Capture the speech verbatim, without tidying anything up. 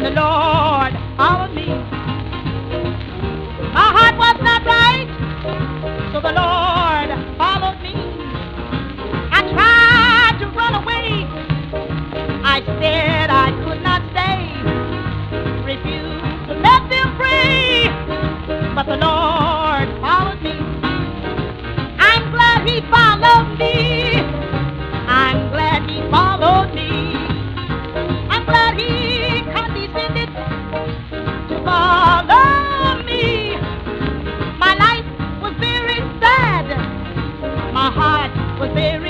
the Lord followed me. My heart was not right, so the Lord followed me. I tried to run away. I said I could not stay. Refused to let them free, but the Lord followed me. I'm glad He followed me. I'm glad He followed me. I'm glad He condescended to follow me. My life was very sad. My heart was very